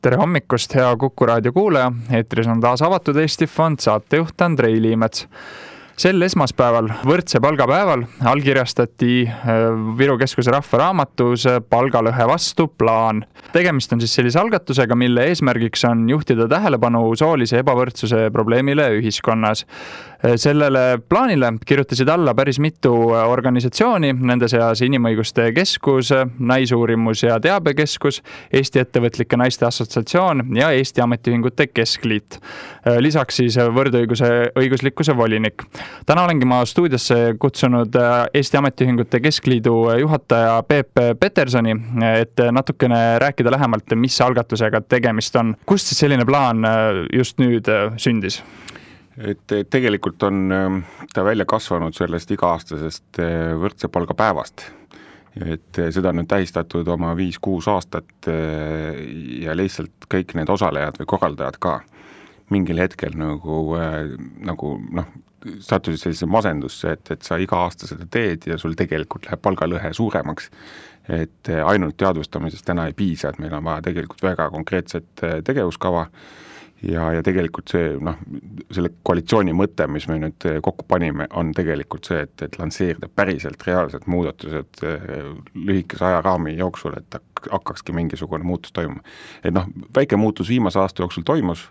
Tere hommikust, hea Kuku raadio kuulaja. Eetris on taas avatud Eesti Fond, saatejuht Andrei Liimets. Sel esmaspäeval, võrdse palgapäeval, allkirjastati Viru Keskuse rahvaraamatus palgalõhe vastu plaan. Tegemist on siis sellise algatusega, mille eesmärgiks on juhtida tähelepanu soolise ebavõrdsuse probleemile ühiskonnas. Sellele plaanile kirjutasid alla päris mitu organisatsiooni, nende seas Inimõiguste Keskus, Naisuurimus- ja Teabekeskus, Eesti Ettevõtlike Naiste Assotsiatsioon ja Eesti Ametiühingute Keskliit. Lisaks siis võrdõiguslikkuse volinik. Täna olengi ma stuudiosse kutsunud Eesti Ametiühingute Keskliidu juhataja Peep Petersoni, et natukene rääkida lähemalt, mis algatusega tegemist on. Kust siis selline plaan just nüüd sündis? Et tegelikult on ta välja kasvanud sellest iga-aastasest võrdse palgapäevast. Et seda on nüüd tähistatud oma 5-6 aastat ja lihtsalt kõik need osalejad või korraldajad ka mingil hetkel nagu sattusid sellise masendusse, et sa iga aasta seda teed ja sul tegelikult läheb palgalõhe suuremaks. Et ainult teadvustamisest täna ei piisa, et meil on vaja tegelikult väga konkreetset tegevuskava ja tegelikult selle koalitsiooni mõte, mis me nüüd kokku panime, on tegelikult see, et lansseerida päriselt reaalsed muudatused lühikese ajaraami jooksul, et hakkakski mingisugune muutus toimuma. Et väike muutus viimase aasta jooksul toimus,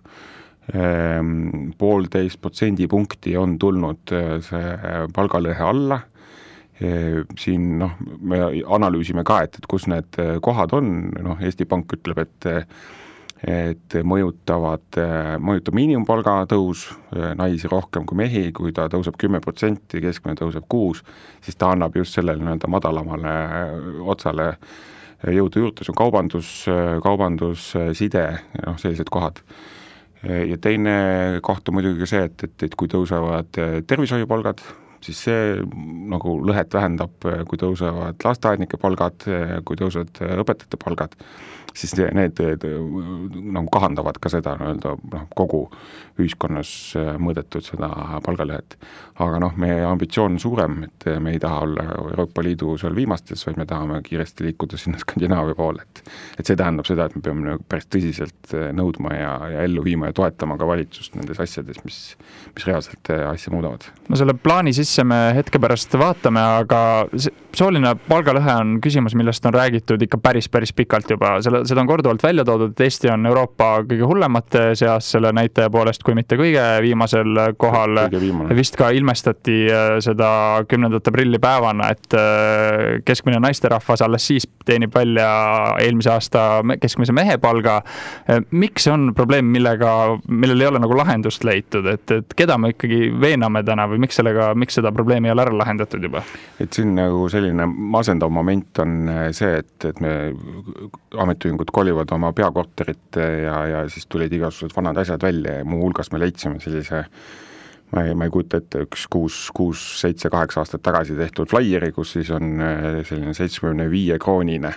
1,5% punkti on tulnud see palgalõhe alla. Siin me analüüsime ka, et kus need kohad on. Eesti Pank ütleb, et mõjutab miinimumpalga tõus naisi rohkem kui mehi, kui ta tõuseb 10%, keskmine tõuseb 6%, siis ta annab just sellele madalamale otsale jõudu juurde, see on kaubandus, side, sellised kohad. Ja teine koht on muidugi see, et kui tõusevad tervishoiupalgad, siis see lõhet vähendab, kui tõusevad lasteaednike palgad, kui tõusevad õpetajate palgad, siis need kahandavad ka seda kogu ühiskonnas mõõdetud seda palgalõhet. Aga meie ambitsioon on suurem, et me ei taha olla Euroopa Liidu seal viimastes, vaid me tahame kiiresti liikuda sinna Skandinaavia poole. Et see tähendab seda, et me peame päris tõsiselt nõudma ja ellu viima ja toetama ka valitsust nendes asjades, mis reaalselt asja muudavad. Selle plaani sisse me hetke pärast vaatame, aga sooline palgalõhe on küsimus, millest on räägitud ikka päris pikalt juba. Seda on korduvalt välja toodud, et Eesti on Euroopa kõige hullemate seas selle näitaja poolest, kui mitte kõige viimasel kohal. Vist ka ilmestati seda 10. aprilli päevana, et keskmine naisterahvas alles siis teenib välja eelmise aasta keskmise mehe palga. Miks on probleem, millel ei ole lahendust leitud, et keda me ikkagi veename täna või miks seda probleemi ei ole ära lahendatud juba? Et siin selline masendav moment on see, et me ametiühingud kolivad oma peakorterit ja siis tulid igasugused vanad asjad välja ja muu hulgas me leidsime sellise, ma ei kujuta ette, 6, 7, 8 aastat tagasi tehtud flyeri, kus siis on selline 75 kroonine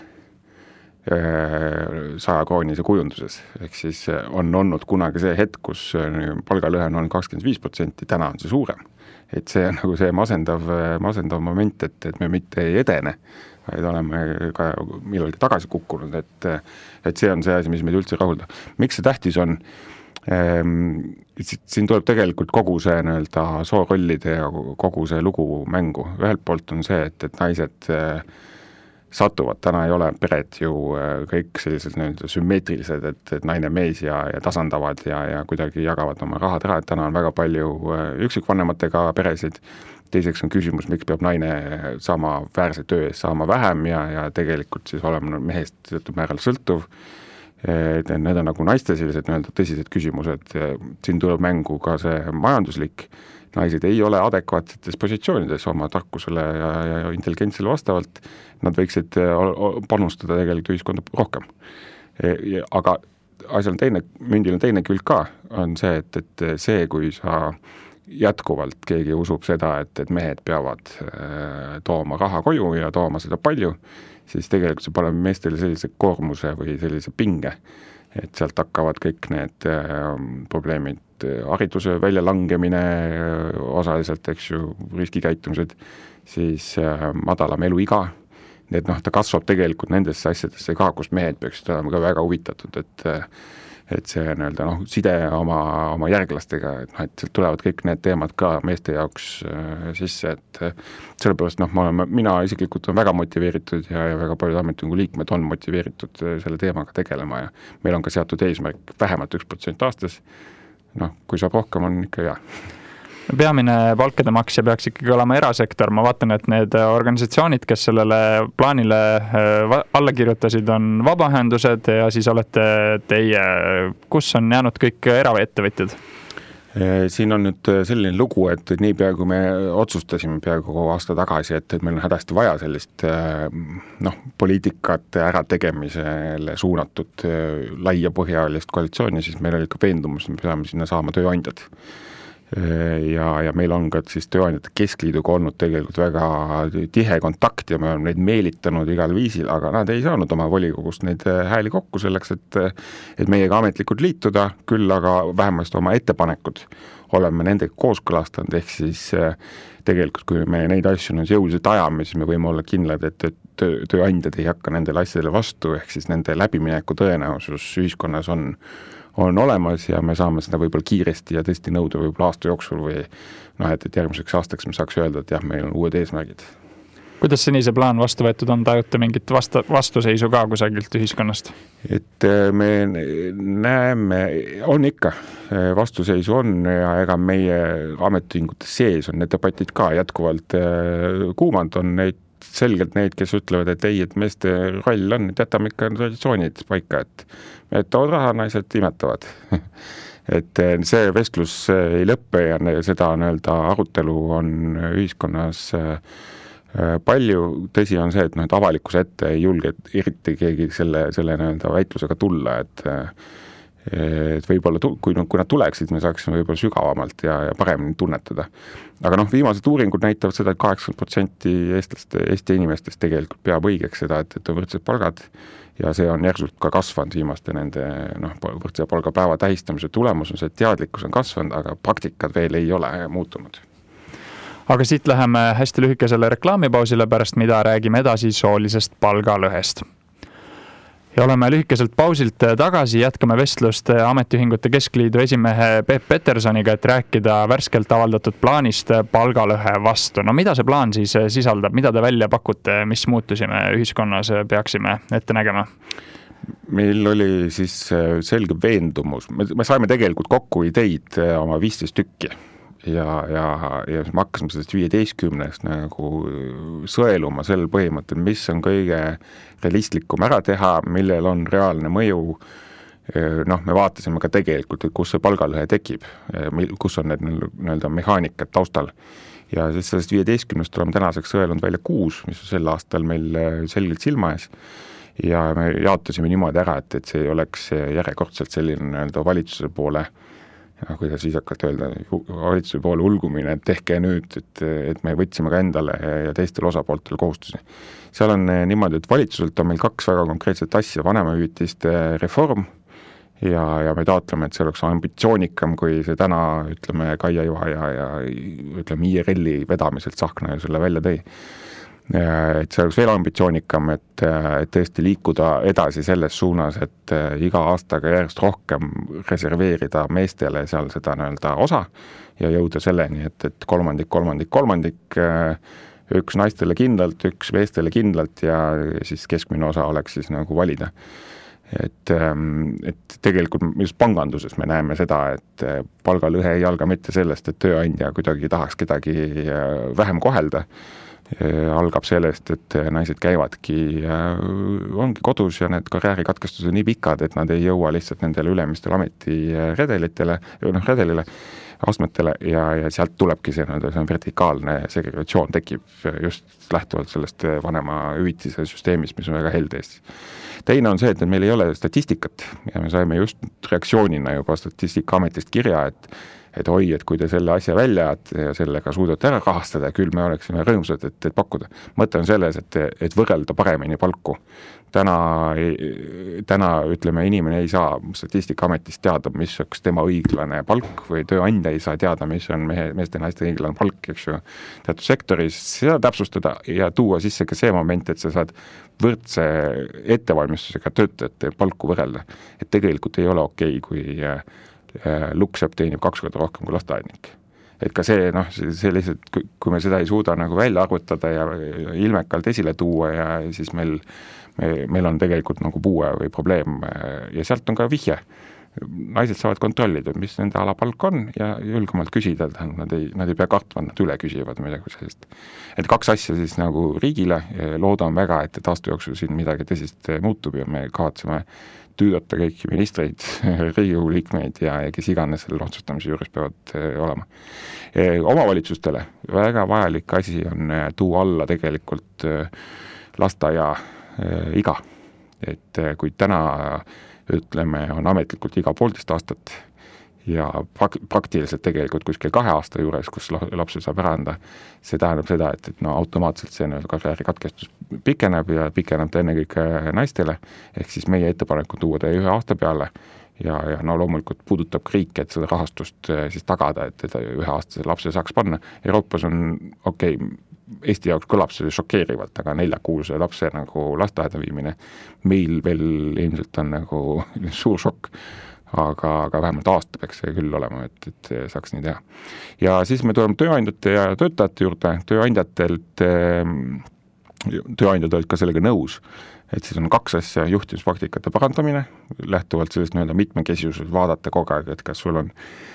100 kroonise kujunduses. Ehk siis on olnud kunagi see hetk, kus palgalõhe on 25%, täna on see suurem. Et see on see masendav moment, et me mitte ei edene, vaid oleme ka millalgi tagasi kukkunud, et see on see asi, mis meid üldse rahulda. Miks see tähtis on? Siin tuleb tegelikult kogu see soorollide ja kogu see lugu mängu. Ühelt poolt on see, et naised satuvad, täna ei ole pered ju kõik sellised sümmeetrilised, et naine mees ja tasandavad ja kuidagi jagavad oma rahad ära, et täna on väga palju üksikvanematega peresid. Teiseks on küsimus, miks peab naine saama väärse töö eest saama vähem ja tegelikult siis olema mehest teatud määral sõltuv. Need on naiste sellised tõsised küsimused. Siin tuleb mängu ka see majanduslik. Naised ei ole adekvaatsetes positsioonides oma tarkusele ja intelligentsele vastavalt. Nad võiksid panustada tegelikult ühiskonda rohkem. Aga asjal mündil on teine külg ka, on see, et see, kui sa jätkuvalt keegi usub seda, et mehed peavad tooma raha koju ja tooma seda palju, siis tegelikult see paneb meestele sellise koormuse või sellise pinge, et sealt hakkavad kõik need probleemid, hariduse väljalangemine osaliselt, riskikäitumised, siis madalam eluiga, et noh, ta kasvab tegelikult nendesse asjadesse ka, kus mehed peaksid olema ka väga huvitatud, et see nii-öelda noh, side oma järglastega, et noh, et sealt tulevad kõik need teemad ka meeste jaoks sisse, et sellepärast noh, mina isiklikult on väga motiveeritud ja väga paljud ametiühingu liikmed on motiveeritud selle teemaga tegelema ja meil on ka seatud eesmärk vähemalt 1% aastas, noh, kui saab rohkem, on ikka hea. Peamine palkade maksja peaks ikkagi olema erasektor, ma vaatan, et need organisatsioonid, kes sellele plaanile alla kirjutasid, on vabaühendused ja siis olete teie, kus on jäänud kõik eraettevõtjad? Siin on nüüd selline lugu, et niipea kui me otsustasime peaaegu aasta tagasi, et meil on hädasti vaja sellist noh, poliitikate ärategemisele suunatud laiapõhjalist koalitsiooni, siis meil oli ka veendumus, me peame sinna saama tööandjad. Ja meil on ka siis Tööandjate Keskliiduga olnud tegelikult väga tihe kontakt ja me oleme neid meelitanud igal viisil, aga nad ei saanud oma volikogust neid hääli kokku selleks, et meiega ametlikult liituda, küll aga vähemasti oma ettepanekud oleme nendega kooskõlastanud, ehk siis tegelikult kui me neid asju nüüd jõuliselt ajame, siis me võime olla kindlad, et tööandjad ei hakka nendele asjadele vastu, ehk siis nende läbimineku tõenäosus ühiskonnas on olemas ja me saame seda võib-olla kiiresti ja tõesti nõuda võib-olla aasta jooksul või noh, et järgmiseks aastaks me saaks öelda, et jah, meil on uued eesmärgid. Kuidas seni see plaan vastu võetud on, tajute mingit vastuseisu ka kusagilt ühiskonnast? Et me näeme, on ikka, vastuseisu on ja ega meie ametiühingute sees on need debatid ka jätkuvalt kuumad, on neid selgelt neid, kes ütlevad, et ei, et meeste roll on, et jätame ikka traditsioonid paika, et toovad raha, naised imetavad. Et see vestlus ei lõppe ja seda nii-öelda arutelu on ühiskonnas palju. Tõsi on see, et noh, et avalikkuse ette ei julge eriti keegi selle nii-öelda väitlusega tulla, et võib-olla kui nad tuleksid, me saaksime võib-olla sügavamalt ja paremini tunnetada. Aga noh, viimased uuringud näitavad seda, et 80% Eesti inimestest tegelikult peab õigeks seda, et on võrdsed palgad ja see on järsult ka kasvanud viimaste nende võrdse palgapäeva tähistamise tulemus on see, et teadlikkus on kasvanud, aga praktikad veel ei ole muutunud. Aga siit läheme hästi lühikesele reklaamipausile, pärast mida räägime edasi soolisest palgalõhest. Ja oleme lühikeselt pausilt tagasi, jätkame vestlust Ametiühingute Keskliidu esimehe Peep Petersoniga, et rääkida värskelt avaldatud plaanist palgalõhe vastu. No mida see plaan siis sisaldab, mida te välja pakute, mis muutusi me ühiskonnas peaksime ette nägema? Meil oli siis selge veendumus, me saime tegelikult kokku ideid oma 15 tükki. Ja me hakkasime sellest 15 nagu sõeluma sel põhimõttel, mis on kõige realistlikum ära teha, millel on reaalne mõju. Noh, me vaatasime ka tegelikult, et kus see palgalõhe tekib, kus on need nii-öelda mehaanikad taustal. Ja siis sellest 15 oleme tänaseks sõelunud välja 6, mis on sel aastal meil selgelt silma ees. Ja me jaotasime niimoodi ära, et see ei oleks järjekordselt selline nii-öelda valitsuse poole kuidas siis hakata öelda, valitsuse poole ulgumine, et tehke nüüd, et me võtsime ka endale ja teistel osapooltel kohustusi. Seal on niimoodi, et valitsuselt on meil 2 väga konkreetset asja, vanemahüvitiste reform ja me taotleme, et see oleks ambitsioonikam, kui see täna, ütleme, Kaia Juha ja ütleme, IRL-i vedamiselt Tsahkna selle välja tõi. Et see oleks veel ambitsioonikam, et tõesti liikuda edasi selles suunas, et iga aastaga järjest rohkem reserveerida meestele seal seda nii-öelda osa ja jõuda selleni, et kolmandik, üks naistele kindlalt, üks meestele kindlalt ja siis keskmine osa oleks siis nagu valida. Et tegelikult just panganduses me näeme seda, et palgalõhe ei alga mitte sellest, et tööandja kuidagi tahaks kedagi vähem kohelda, algab sellest, et naised käivadki ongi kodus ja need karjäärikatkestused on nii pikad, et nad ei jõua lihtsalt nendele ülemistele redelile, astmetele ja sealt tulebki see vertikaalne segregatsioon tekib just lähtuvalt sellest vanema hüvitise süsteemist, mis on väga helde Eestis. Teine on see, et meil ei ole statistikat ja me saime just reaktsioonina juba Statistikaametist kirja, et oi, et kui te selle asja välja ja sellega suudate ära rahastada, küll me oleksime rõõmsad, et pakkuda. Mõte on selles, et võrrelda paremini palku. Täna ütleme, inimene ei saa Statistikaametist teada, mis oleks tema õiglane palk või tööandja ei saa teada, mis on meeste ja naiste õiglane palk, eks ju, teatud sektoris seda täpsustada ja tuua sisse ka see moment, et sa saad võrdse ettevalmistusega töötajate palku võrrelda. Et tegelikult ei ole okei, kui lukksepp teenib 2 korda rohkem kui lasteaednik. Et ka see, see lihtsalt, kui me seda ei suuda nagu välja arvutada ja ilmekalt esile tuua ja siis meil on tegelikult nagu puue või probleem ja sealt on ka vihje. Naised saavad kontrollida, mis nende alapalk on ja julgemalt küsida, nad ei pea kartma, nad üle küsivad midagi sellist. Et 2 asja siis nagu riigile, loodan väga, et aasta jooksul siin midagi tõsist muutub ja me kavatseme tüüdata kõiki ministreid, Riigikogu liikmeid ja kes iganes selle otsustamise juures peavad olema. Omavalitsustele väga vajalik asi on tuua alla tegelikult lasteaia iga. Et kui täna ütleme, on ametlikult iga 1,5 aastat ja praktiliselt tegelikult kuskil 2 aasta juures, kus lapse saab ära anda, see tähendab seda, et automaatselt see karjääri katkestus pikeneb ja pikeneb ta ennekõike naistele, ehk siis meie ettepanek on tuua ta 1 aasta peale ja loomulikult puudutab ka riik, et seda rahastust siis tagada, et 1-aastase lapse saaks panna. Euroopas on Eesti jaoks kõlab see šokeerivalt, aga 4-kuulse lapse nagu lasteaeda viimine meil veel ilmselt on nagu suur šokk. Aga vähemalt aasta peaks see küll olema, et saaks nii teha. Ja siis me tuleme tööandjate ja töötajate juurde, tööandjad olid ka sellega nõus, et siis on 2 asja, juhtimispraktikate parandamine, lähtuvalt sellest mitmekesisusest vaadata kogu aeg, et kas sul on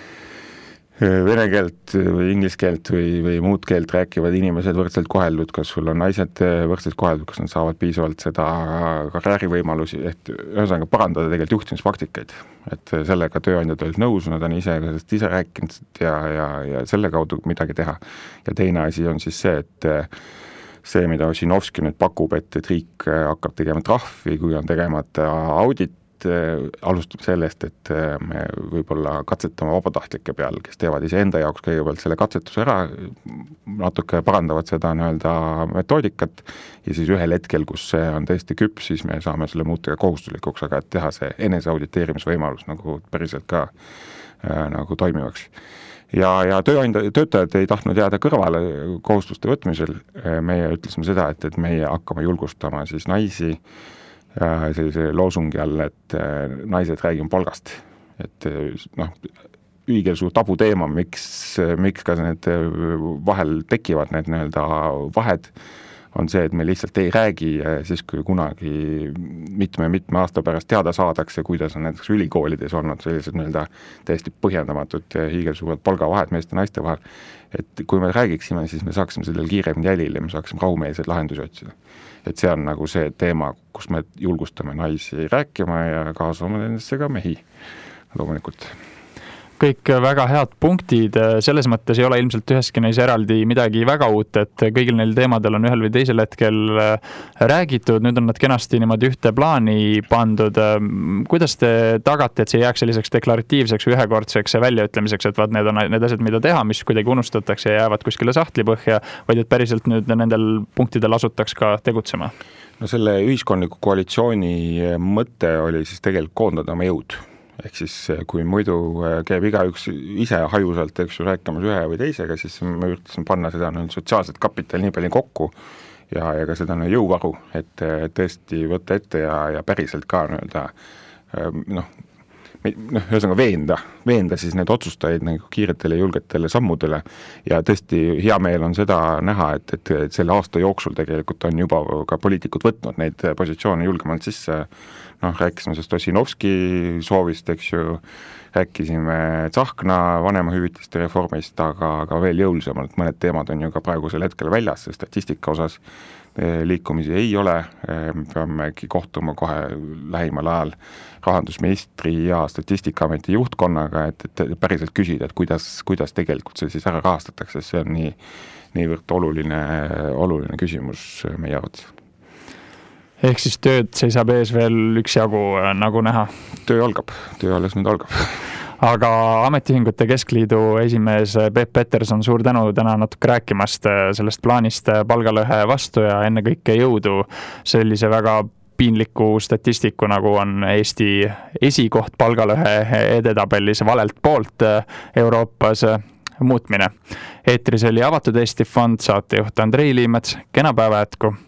vene keelt või inglise keelt või muud keelt rääkivad inimesed võrdselt koheldud, kas sul on naised võrdselt koheldud, kas nad saavad piisavalt seda karjäärivõimalusi, et ühesõnaga parandada tegelikult juhtimisprakticaid, et sellega tööandjad olid nõus, nad on ise rääkinud ja selle kaudu midagi teha. Ja teine asi on siis see, et see, mida Ossinovski nüüd pakub, et riik hakkab tegema trahvi, kui on tegemata audit, alustab sellest, et me võib-olla katsetame vabatahtlike peal, kes teevad iseenda jaoks kõigepealt selle katsetuse ära, natuke parandavad seda metoodikat ja siis ühel hetkel, kus see on tõesti küps, siis me saame selle muuta kohustuslikuks, aga et teha see eneseauditeerimisvõimalus nagu päriselt ka nagu toimivaks. Ja töötajad ei tahtnud jääda kõrvale kohustuste võtmisel, meie ütlesime seda, et meie hakkame julgustama siis naisi sellise loosungi all, et naised räägime palgast. Et õige suur tabu teema, miks ka need vahel tekivad need vahed, on see, et me lihtsalt ei räägi siis, kui kunagi mitme aasta pärast teada saadakse, kuidas on näiteks ülikoolides olnud sellised täiesti põhjendamatud hiigelsuured palgavahed meeste ja naiste vahel. Et kui me räägiksime, siis me saaksime sellel kiiremini jälile, me saaksime rahumeelseid lahendusi otsida. Et see on nagu see teema, kus me julgustame naisi rääkima ja kaasame nendesse ka mehi loomulikult. Kõik väga head punktid, selles mõttes ei ole ilmselt üheski neis eraldi midagi väga uut, et kõigil neil teemadel on ühel või teisel hetkel räägitud, nüüd on nad kenasti niimoodi ühte plaani pandud. Kuidas te tagate, et see jääks selliseks deklaratiivseks või ühekordseks väljaütlemiseks, et vaat need on need asjad, mida teha, mis kuidagi unustatakse ja jäävad kuskile sahtlipõhja, vaid et päriselt nüüd nendel punktidel asutaks ka tegutsema? No selle ühiskondliku koalitsiooni mõte oli siis tegelikult koondada oma jõud. Ehk siis kui muidu käib igaüks ise hajusalt rääkimas ühe või teisega, siis me üritasin panna seda sotsiaalset kapitali nii palju kokku ja ka seda jõuvaru, et tõesti võtta ette ja päriselt ka ühesõnaga veenda siis need otsustajaid kiiretele ja julgetele sammudele ja tõesti hea meel on seda näha, et selle aasta jooksul tegelikult on juba ka poliitikud võtnud neid positsioone julgemalt sisse. Rääkisime sellest Ossinovski soovist, eks ju, rääkisime Tsahkna vanemahüvitiste reformist, aga veel jõulisemalt mõned teemad on ju ka praegusel hetkel väljas, statistika osas liikumisi ei ole, peamegi kohtuma kohe lähimal ajal rahandusministri ja Statistikaameti juhtkonnaga, et päriselt küsida, et kuidas tegelikult see siis ära rahastatakse, see on niivõrd oluline küsimus meie arvates. Ehk siis tööd seisab ees veel üksjagu nagu näha? Töö alles nüüd algab. aga Ametiühingute Keskliidu esimees Peep Peterson, suur tänu täna natuke rääkimast sellest plaanist palgalõhe vastu ja ennekõike jõudu sellise väga piinliku statistiku, nagu on Eesti esikoht palgalõhe edetabelis valelt poolt Euroopas muutmine. Eetris oli Avatud Eesti Fond, saatejuht Andrei Liimets, kena päeva jätku!